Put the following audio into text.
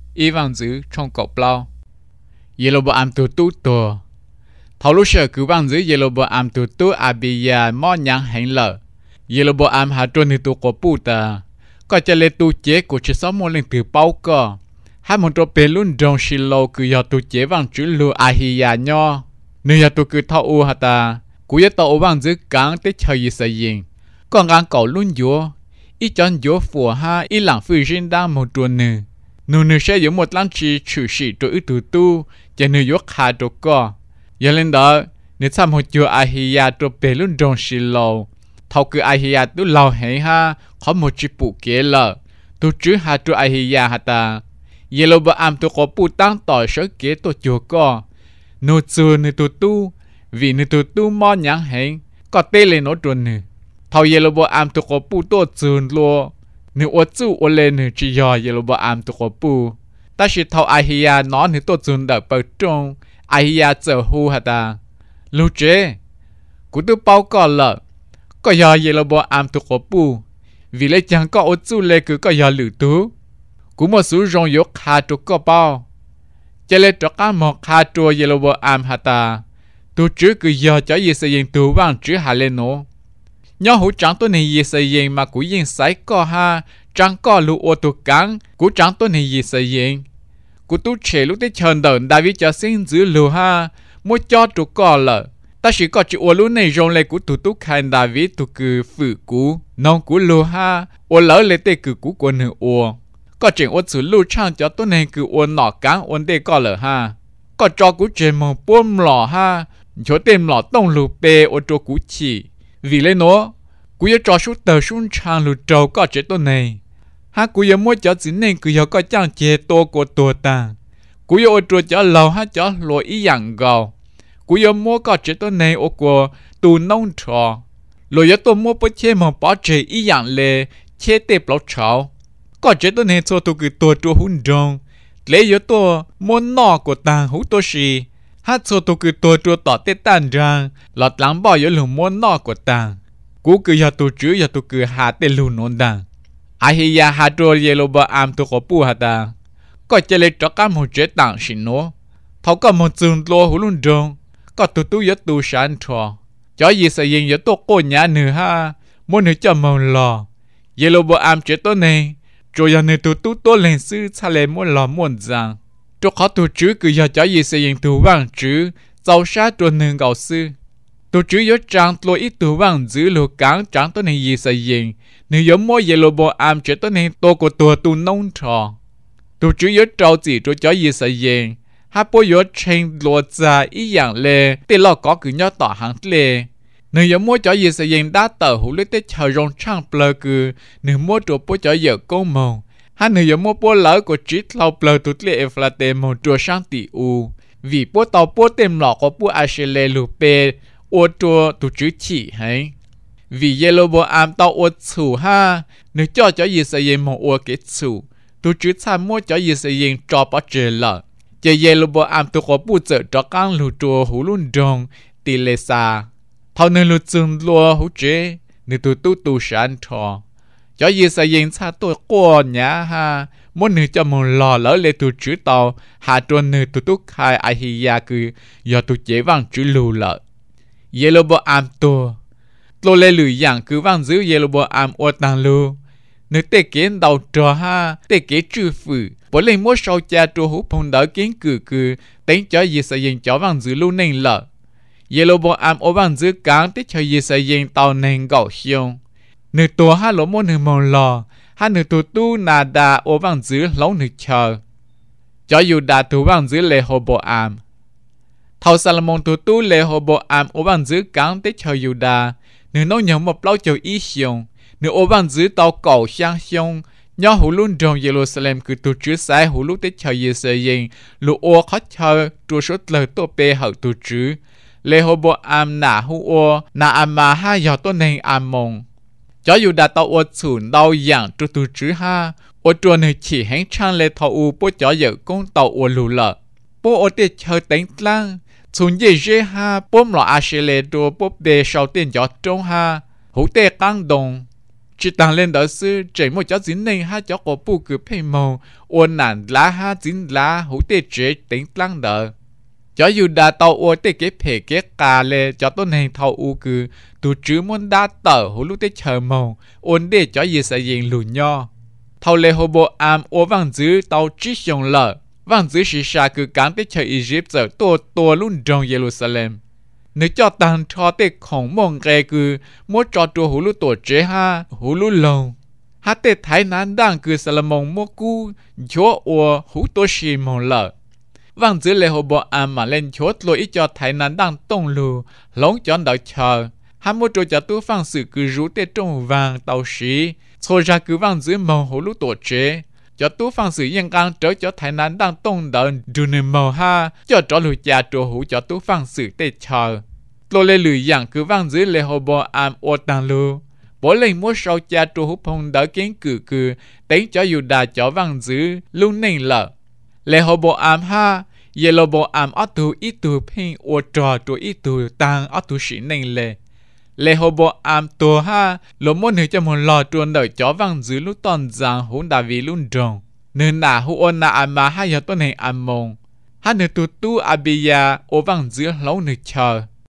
y vang giữ trong cọp lao yellow bộ am tu tổ thầu lúc sợ cứ vang giữ yellow bộ am tu abia mò nhang hành lợ yellow bộ am hà trôn thì tu có pu ta có cho lê tu chế của chỉ sáu môn lên từ bao co hai môn trò bê luôn trong xì lâu cứ giờ tu chế vang chữ lu ahia nho nếu giờ tu cứ thao u hả ta cú giờ tao vang giữ cáng tới chơi gì xảy yên còn ngang cầu luôn vô ít chọn vô phù ha ít lãng phí riêng đang một tuần nữa nụ sẽ có một lần chỉ chủ sĩ cho ít tu cho nụ vô khá đồ co giờ lên đó nếu tham hội chùa ahia cho bê luôn trong xì lâu thầu cứ ahia tu lâu hay ha có một chiếc bộ kế lợ tu chứ ha tu ahia ha ta yellow bộ am tu có bộ tăng tỏi sở kế tu chùa co nụ chùa nụ tu vì nụ tu mò nhang hay có tê lên nó tuần nữa thầu yellow bộ am tu có bộ tu chùa lo nụ ô chu ô lên nụ chỉ do yellow bộ am tu có bộ ta chỉ thầu ahia nó nụ tu chùa đợi bờ trong ahia chờ hu ha ta lưu chế cú tu bao co lợ có giờ yellow bộ am tu có bộ vì lấy chẳng có ô chu lê cứ có giờ lử tú cú một số rong yok hà tu có bao cho lên cho cá một hà tu yellow bộ am ha ta tu chứ cứ giờ cho gì xây dựng tu vang chứ hà lên nó nhớ hữu trắng tôi này gì xây dựng mà cú yên sấy co ha trắng co lũ ô tu cắn cú trắng tôi này gì xây dựng cú tu trẻ lúc tới chờ đợi David cho xin giữ lũ ha mua cho tu co lợ ta chỉ có chữ ô lũ này rong lên cú tu khai David tu cứ phử cú nông cú lũ ha ô lỡ lấy tê cứ cú của nữ ô có chuyện ô xử lũ trang cho tôi này cứ ô nọ cắn ô tê co lợ ha có cho cú chuyện mong buông lọ ha chỗ tên lọ tông lũ bê ô cho cú chỉ vì lấy nó cú yêu cho số tờ xuống trang lũ trâu có chuyện tôi này ha cú yêu mua cho chính nên cú yêu có trang chế tô của tổ tàng cú yêu ô cho cho lâu ha cho lỗi ý dạng gầu cú yêu mua có chuyện tôi này ô của tù nông trò lỗi yêu tôi mua bó chế mà bỏ chế ý dạng lệ chế tệp lọc cháu có chuyện tôi này cho tôi cứ tổ trô hôn rong lấy yêu tôi mua nọ của tàng hú tôi xì hát cho tôi cứ tổ trô tỏ tết tàn ràng lọt lắng bỏ yêu lù mua nọ của tàng cú cứ giờ tôi chứ giờ tôi cứ hạ tê lù nôn đàng ai ya hạ trô yellow bộ am tôi có pu hạ ta có chơi lấy cho các một chế tàng xin nó thấu có một trường lô hú luôn rong có tu giờ tu sáng trò cho gì xây dựng giờ tôi cô nhà nữa ha muốn nữa cho màu lò yellow bộ am chế tôi này rồi giờ nữa tu tôi lên sư xa lên muốn lò muốn rằng cho khó tu chứ cứ giờ cho gì xây dựng tu vang chứ giàu sát tuần nương gạo sư tu chứ giờ trang lôi ít tu vang giữ lô cán trang tôi này gì xây dựng nếu giống mỗi yellow bộ am chế tôi này tôi của tu nông trò tu chứ giờ trâu chỉ cho gì xây dựng ha bố yếu trên lúa già ý dạng lệ tê lọ có cứ nhớ tỏ hàng lệ nếu yếu mua cho gì xây dựng đá tờ hữu lý tế chờ rong trang plơ cứ nếu mua chỗ bố cho giờ công màu ha nếu yếu mua bố lỡ của trít lau plơ tụt lệ là tê màu chùa sang tỷ u vì bố tàu bố tem lọ có bố ashe lệ lù bê ô chùa tụt chữ chỉ hay vì yellow bộ am tàu ô chủ ha nếu cho gì xây dựng một ô kết chủ tụt chữ tham mua cho gì xây dựng cho bó trề lợ giờ yellow bộ am tôi có bù trợ cho các lũ chùa hú luôn rong tì lê xa thầu nên lũ chừng lúa hú chế nên tôi tu sáng trò cho gì xây dựng xa tôi qua nhà ha muốn nữ cho một lò lỡ lê tôi chữ tàu hạ tuần nữ tôi khai ai hi ya cứ giờ tôi chế vang chữ lù lợ yellow bộ am tôi lê lử dạng cứ vang giữ yellow bộ am ô tăng lù nữ tê kiến đầu trò ha tê kế trừ phử bởi lên mua sau cha trô hú phong đỡ kiến cử tính cho gì xây dựng cho vang giữ lưu nền lợ yellow bộ am ô vang giữ cán tích cho gì xây dựng tàu nền gạo xiong nữ tổ ha lỗ môn nữ màu lò ha nữ tổ tu nà đà ô vang giữ lỗ nữ chờ cho dù đà tu vang giữ lệ hồ bộ am thầu Salomon tu lệ hồ bộ am ô vang giữ cán tích cho dù đà nữ nấu nhầm một lâu cho ý xiong nữ ô vang giữ tàu cầu sang xiong nhớ hữu luôn trong Jerusalem cứ tu chữ sai hữu lúc tới chờ gì xây dựng lũ ô khó chờ tu số lời tô bê hậu tu chữ lê hồ bộ am nà hữu ô nà am mà ha dò tô nền am mông cho dù đã tàu ô chùn đau dạng tu chữ ha ô chùa này chỉ hãng trang lê thầu u bố cho giờ công tàu ô lù lợ bố ô tê chờ đánh lăng chùn dê dê ha bố mlọ a xê lê đô bố bê sau tiên gió trông ha hữu tê căng đồng chỉ tăng lên đó sư chỉ một cháu dính này ha cháu có bù cứ phê màu ôn nản lá ha dính lá hữu tê chế tính lăng đỡ cháu dù đã tàu ôn tê kế phê kế cà lê cháu tôn hình thầu u cứ tụ chứ muốn đá tờ hữu lúc tê chờ màu ôn đê cháu gì sẽ dành lù nho thầu lê hồ bộ am ôn vang dứ tàu trí xong lợ vang dứ sĩ xa cứ cán tê chờ Egypt giờ tua luôn trong Jerusalem nếu cho tăng cho tê khổng mong ghê cứ mua cho chùa hữu lưu tổ chế ha hữu lưu lồng ha tê thái nán đang cứ Salomon mua cú chúa ua hữu tổ xì mong lợ vang dưới lễ hồ bộ am mà lên chúa lỗi ít cho thái nán đang tông lù lóng chọn đợi chờ ha mua cho cho tu phang sự cứ rú tê trong vàng tàu xí xô ra cứ vang dưới mong hữu lưu tổ chế cho tu phang sự yên gang trở cho thái nán đang tông đợi dù nề màu ha cho lùi cha chùa hữu cho tu phang sự tê chờ lô lê lùi dạng cứ vang dưới lê hồ bò am ô tàng lô bố lên mua sau cha chùa hữu phong đỡ kiến cử tính cho dù đà cho vang dưới luôn nên lợ lê hồ bò am ha ye lô bò am ở tu ít tu phim ô trò tu ít tu tăng ở tu sĩ nên lê hồ bò am tu ha lô môn nữ cho một lò tuôn đợi cho vang dưới lúc toàn giang hữu đà vì luôn tròn nên nà hữu ôn nà am mà hai giờ tuần này am mong hai nữ tu abia ô vang dưới lâu nữ chờ